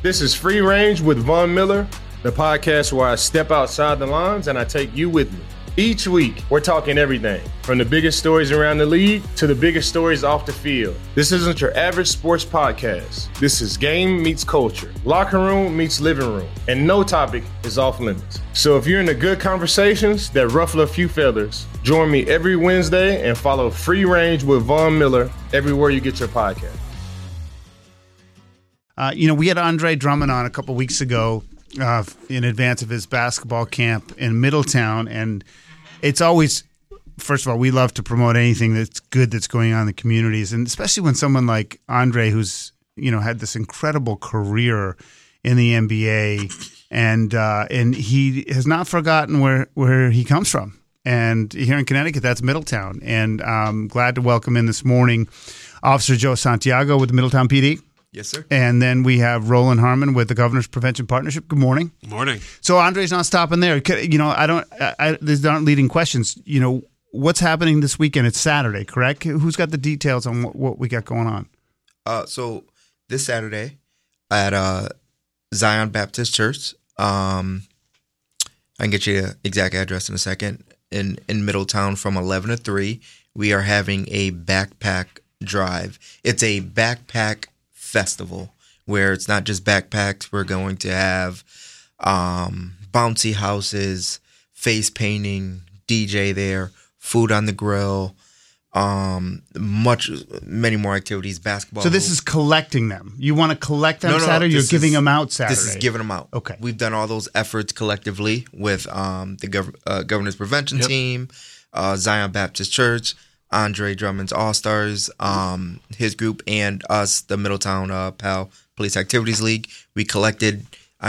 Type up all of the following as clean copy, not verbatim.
This is Free Range with Von Miller, the podcast where I step outside the lines and I take you with me. Each week, we're talking everything from the biggest stories around the league to the biggest stories off the field. This isn't your average sports podcast. This is game meets culture, locker room meets living room, and no topic is off limits. So if you're into good conversations that ruffle a few feathers, join me every Wednesday and follow Free Range with Von Miller everywhere you get your podcast. We had Andre Drummond on a couple weeks ago in advance of his basketball camp in Middletown, and it's always, first of all, we love to promote anything that's good that's going on in the communities, and especially when someone like Andre, who's had this incredible career in the NBA, and he has not forgotten where he comes from. And here in Connecticut, that's Middletown. And I'm glad to welcome in this morning Officer Joe Santiago with the Middletown PD. Yes, sir. And then we have Roland Harmon with the Governor's Prevention Partnership. Good morning. Good morning. So Andre's not stopping there. These aren't leading questions. What's happening this weekend? It's Saturday, correct? Who's got the details on what we got going on? So this Saturday at Zion Baptist Church, I can get you the exact address in a second, in Middletown from 11 to 3, we are having a backpack drive. It's a backpack festival where it's not just backpacks. We're going to have bouncy houses, face painting, DJ there, food on the grill, many more activities, basketball. So this is collecting them. You want to collect them Saturday? You're giving them out Saturday? This is giving them out. Okay. We've done all those efforts collectively with the Governor's Prevention Team, Zion Baptist Church, Andre Drummond's All-Stars, his group, and us, the Middletown PAL Police Activities League. We collected,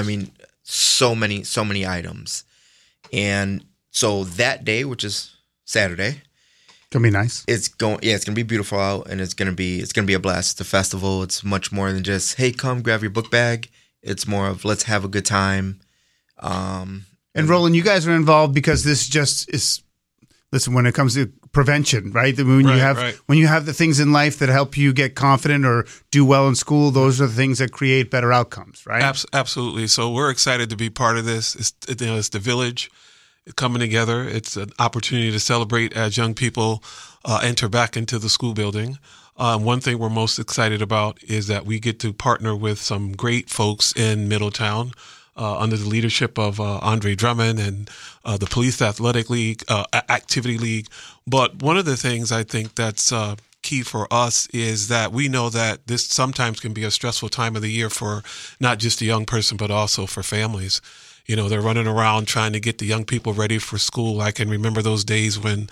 so many items. And so that day, which is Saturday, gonna be nice. it's gonna be beautiful out, and it's gonna be a blast. It's a festival. It's much more than just, hey, come grab your book bag. It's more of, let's have a good time. And Roland, you guys are involved because this just is. Listen, when it comes to prevention, right? When you have the things in life that help you get confident or do well in school, those are the things that create better outcomes, right? Absolutely. So we're excited to be part of this. It's the village coming together. It's an opportunity to celebrate as young people enter back into the school building. One thing we're most excited about is that we get to partner with some great folks in Middletown under the leadership of Andre Drummond and the Police Athletic League, Activity League. But one of the things I think that's key for us is that we know that this sometimes can be a stressful time of the year for not just the young person, but also for families. They're running around trying to get the young people ready for school. I can remember those days when,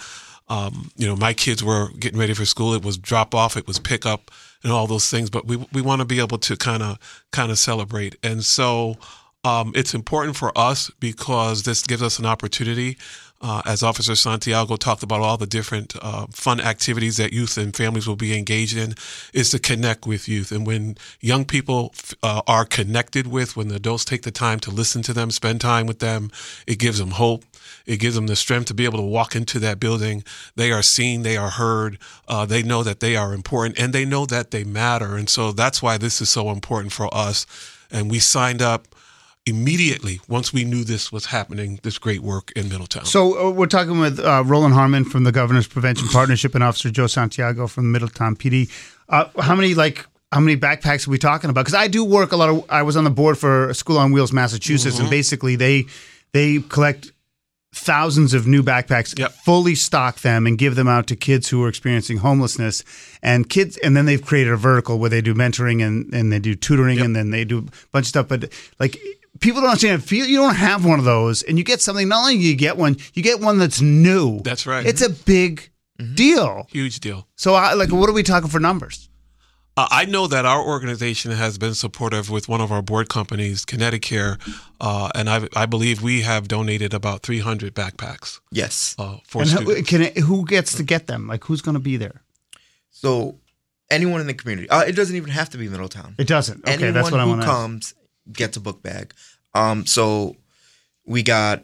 my kids were getting ready for school. It was drop off, it was pick up, and all those things. But we want to be able to kind of celebrate. And so it's important for us because this gives us an opportunity, as Officer Santiago talked about all the different fun activities that youth and families will be engaged in, is to connect with youth. And when young people are connected with, when the adults take the time to listen to them, spend time with them, it gives them hope. It gives them the strength to be able to walk into that building. They are seen, they are heard, they know that they are important, and they know that they matter. And so that's why this is so important for us. And we signed up immediately once we knew this was happening, this great work in Middletown. So we're talking with Roland Harmon from the Governor's Prevention Partnership and Officer Joe Santiago from the Middletown PD. How many backpacks are we talking about? Because I do work I was on the board for School on Wheels Massachusetts, and basically they collect thousands of new backpacks, fully stock them, and give them out to kids who are experiencing homelessness. And then they've created a vertical where they do mentoring and they do tutoring, and then they do a bunch of stuff. But people don't understand. You don't have one of those, and you get something. Not only do you get one that's new. That's right. It's a big deal, huge deal. So, what are we talking for numbers? I know that our organization has been supportive with one of our board companies, Connecticut, and I believe we have donated about 300 backpacks. Yes. For students. Who gets to get them? Who's going to be there? So anyone in the community. It doesn't even have to be Middletown. It doesn't. Okay, anyone that's what I want to to comes gets a book bag. So we got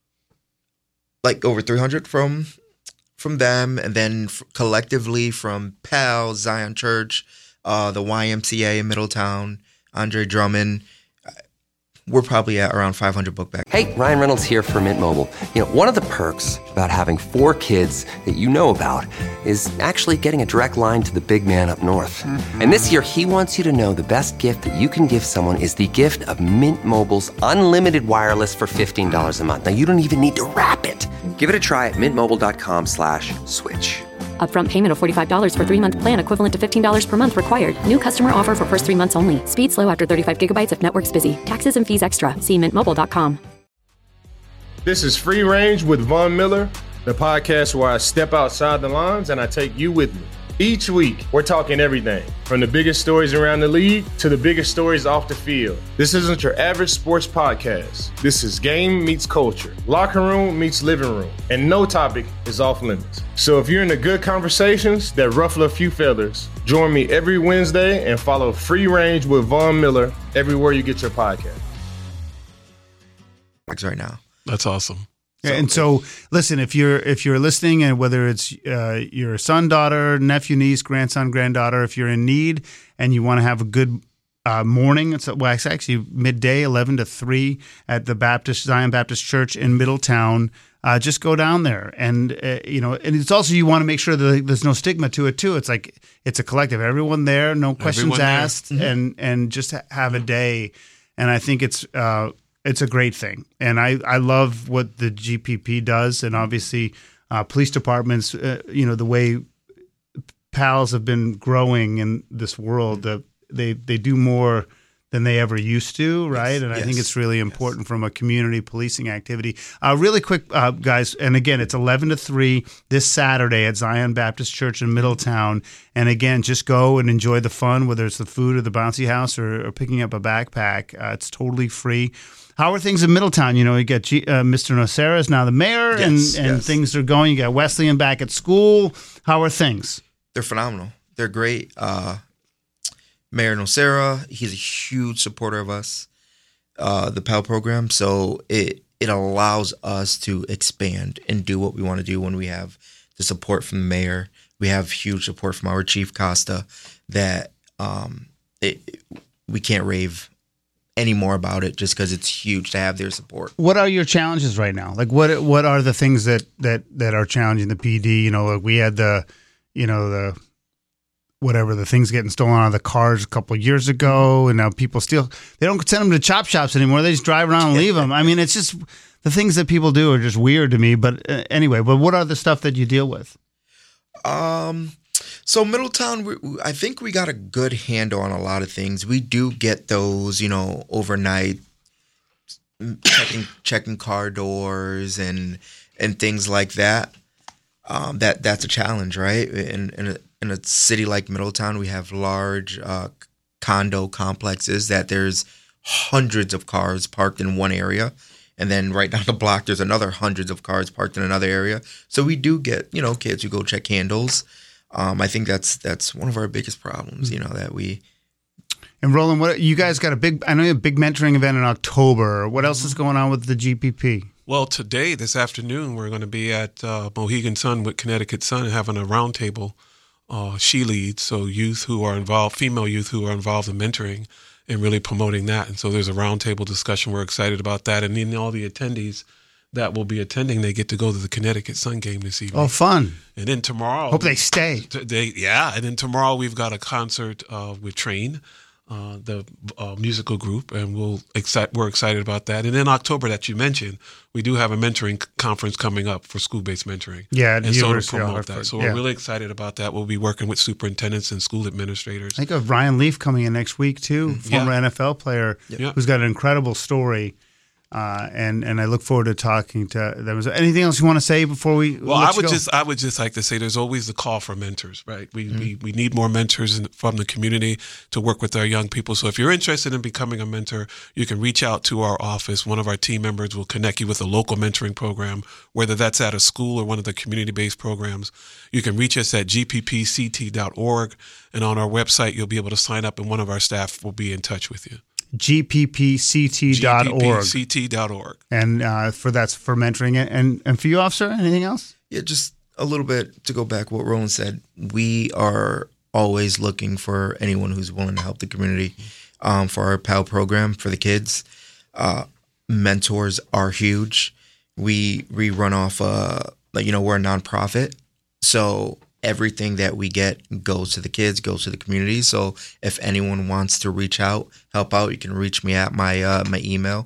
over 300 from them, and then collectively from PAL, Zion Church, the YMCA in Middletown, Andre Drummond, we're probably at around 500 book bags. Hey, Ryan Reynolds here for Mint Mobile. You know, one of the perks about having 4 kids that you know about is actually getting a direct line to the big man up north. And this year, he wants you to know the best gift that you can give someone is the gift of Mint Mobile's unlimited wireless for $15 a month. Now, you don't even need to wrap it. Give it a try at mintmobile.com/switch. Upfront payment of $45 for 3-month plan equivalent to $15 per month required. New customer offer for first 3 months only. Speed slow after 35 gigabytes if network's busy. Taxes and fees extra. See mintmobile.com. This is Free Range with Von Miller, the podcast where I step outside the lines and I take you with me. Each week, we're talking everything from the biggest stories around the league to the biggest stories off the field. This isn't your average sports podcast. This is game meets culture, locker room meets living room, and no topic is off limits. So if you're into good conversations that ruffle a few feathers, join me every Wednesday and follow Free Range with Von Miller everywhere you get your podcast. Right now. That's awesome. And so, listen, if you're listening, and whether it's your son, daughter, nephew, niece, grandson, granddaughter, if you're in need and you want to have a good morning, it's actually midday, 11 to 3 at the Zion Baptist Church in Middletown. Just go down there, and and it's also you want to make sure that there's no stigma to it too. It's like it's a collective, everyone there, no questions asked, and just have a day. And I think it's a great thing, and I love what the GPP does, and obviously police departments. The way PALs have been growing in this world, they do more than they ever used to, right? And I think it's really important from a community policing activity. Really quick, guys, and again, it's 11 to 3 this Saturday at Zion Baptist Church in Middletown. And again, just go and enjoy the fun, whether it's the food or the bouncy house or picking up a backpack. It's totally free. How are things in Middletown? You got Mr. Nocera is now the mayor, and things are going. You got Wesleyan back at school. How are things? They're phenomenal. They're great. Mayor Nocera, he's a huge supporter of us, the PAL program. So it allows us to expand and do what we want to do when we have the support from the mayor. We have huge support from our chief Costa that we can't rave any more about it just because it's huge to have their support. What are your challenges right now? Like what are the things that are challenging the PD? Like we had the things getting stolen out of the cars a couple of years ago, and now people they don't send them to chop shops anymore. They just drive around and leave them. I mean, it's just the things that people do are just weird to me. But anyway, what are the stuff that you deal with? So Middletown, I think we got a good handle on a lot of things. We do get those, overnight checking car doors and things like that. That's a challenge, right? In a city like Middletown, we have large condo complexes that there's hundreds of cars parked in one area. And then right down the block, there's another hundreds of cars parked in another area. So we do get, kids who go check handles. I think that's one of our biggest problems, that we. And Roland, what you guys got I know you have a big mentoring event in October. What else is going on with the GPP? Well, this afternoon, we're going to be at Mohegan Sun with Connecticut Sun having a roundtable. She leads, so female youth who are involved in mentoring and really promoting that. And so there's a roundtable discussion. We're excited about that. And then all the attendees that will be attending, they get to go to the Connecticut Sun game this evening. Oh, fun. And then tomorrow. Hope they stay. And then tomorrow we've got a concert with Train, the musical group, and we're excited about that. And in October that you mentioned, we do have a mentoring conference coming up for school-based mentoring. Yeah, and so to promote that. So we're really excited about that. We'll be working with superintendents and school administrators. I think of Ryan Leaf coming in next week too, former NFL player who's got an incredible story. And I look forward to talking to them. Is there anything else you want to say before we? Well, I would just like to say there's always the call for mentors, right? We need more mentors from the community to work with our young people. So if you're interested in becoming a mentor, you can reach out to our office. One of our team members will connect you with a local mentoring program, whether that's at a school or one of the community-based programs. You can reach us at gppct.org, and on our website you'll be able to sign up, and one of our staff will be in touch with you. gppct.org. gppct.org. And that's for mentoring. And for you, officer, anything else? Yeah, just a little bit to go back what Roland said. We are always looking for anyone who's willing to help the community for our PAL program for the kids. mentors are huge. We run off, we're a nonprofit. So everything that we get goes to the kids, goes to the community. So if anyone wants to reach out, help out, you can reach me at my email,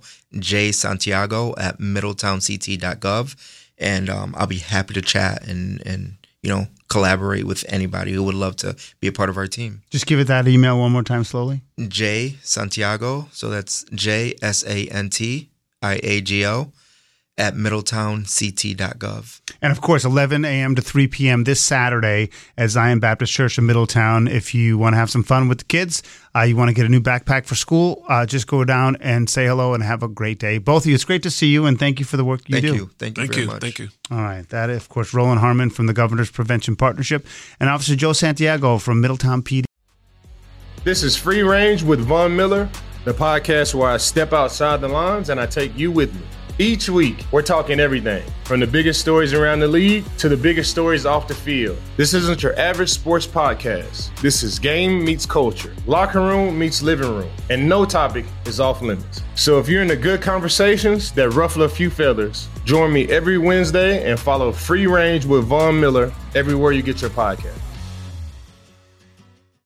jsantiago@middletownct.gov. And I'll be happy to chat and collaborate with anybody who would love to be a part of our team. Just give it that email one more time slowly. jsantiago, so that's JSANTIAGO @middletownct.gov. And of course, 11 a.m. to 3 p.m. this Saturday at Zion Baptist Church in Middletown. If you want to have some fun with the kids, you want to get a new backpack for school, just go down and say hello and have a great day. Both of you, it's great to see you, and thank you for the work you do. Thank you very much. Thank you. All right. That is, of course, Roland Harmon from the Governor's Prevention Partnership and Officer Joe Santiago from Middletown PD. This is Free Range with Von Miller, the podcast where I step outside the lines and I take you with me. Each week, we're talking everything from the biggest stories around the league to the biggest stories off the field. This isn't your average sports podcast. This is game meets culture, locker room meets living room, and no topic is off limits. So if you're into good conversations that ruffle a few feathers, join me every Wednesday and follow Free Range with Von Miller everywhere you get your podcast.